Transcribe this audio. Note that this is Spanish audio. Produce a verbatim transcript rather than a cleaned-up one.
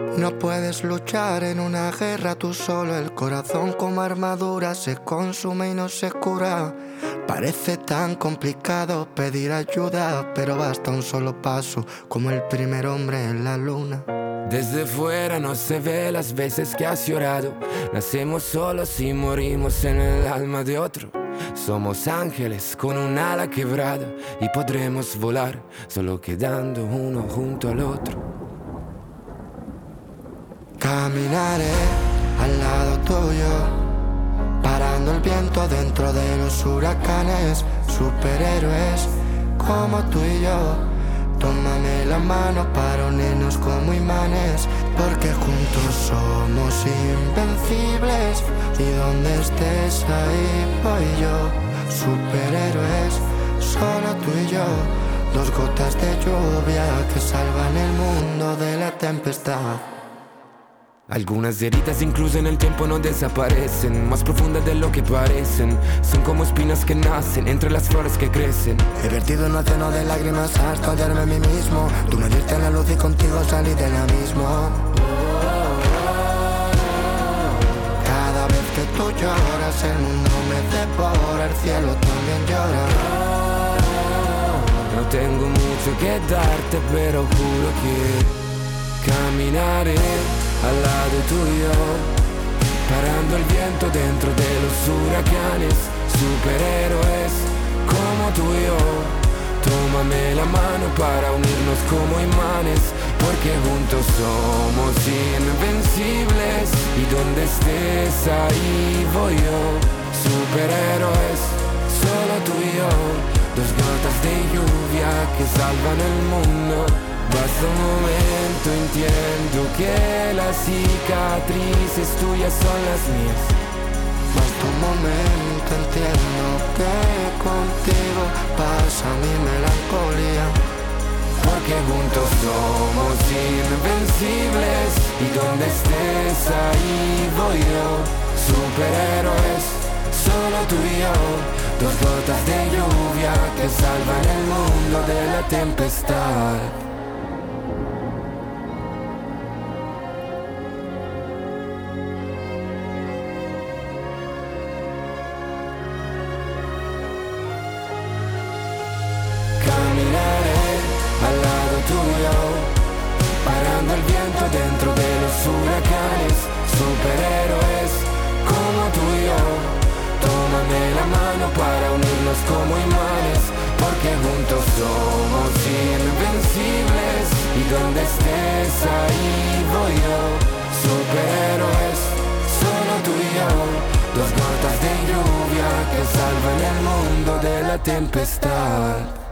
No puedes luchar en una guerra tú solo. El corazón como armadura se consume y no se cura. Parece tan complicado pedir ayuda, pero basta un solo paso, como el primer hombre en la luna. Desde fuera no se ve las veces que has llorado. Nacemos solos y morimos en el alma de otro. Somos ángeles con un ala quebrada y podremos volar solo quedando uno junto al otro. Caminaré al lado tuyo, parando el viento dentro de los huracanes. Superhéroes como tú y yo, tómame la mano para unirnos como imanes, porque juntos somos invencibles. Y donde estés ahí voy yo. Superhéroes, solo tú y yo, dos gotas de lluvia que salvan el mundo de la tempestad. Algunas heridas incluso en el tiempo no desaparecen, más profundas de lo que parecen. Son como espinas que nacen entre las flores que crecen. He vertido un océano de lágrimas hasta odiarme a mí mismo. Tú me diste la luz y contigo salí del abismo. Cada vez que tú lloras el mundo me devora, el cielo también llora. No tengo mucho que darte, pero juro que caminaré al lado tuyo, parando el viento dentro de los huracanes. Superhéroes como tú y yo, tómame la mano para unirnos como imanes, porque juntos somos invencibles. Y donde estés ahí voy yo. Superhéroes, solo tú y yo, dos gotas de lluvia que salvan el mundo. Basta un momento, entiendo que las cicatrices tuyas son las mías. Basta un momento, entiendo que contigo pasa mi melancolía. Porque juntos somos invencibles. Y donde estés ahí voy yo. Superhéroes, solo tú y yo, dos gotas de lluvia que salvan el mundo de la tempestad. Al lado tuyo, parando el viento dentro de los huracanes. Superhéroes como tú y yo, tómame la mano para unirnos como imanes, porque juntos somos invencibles. Y donde estés ahí voy yo. Superhéroes, solo tú y yo, dos gotas de lluvia que salvan el mundo de la tempestad.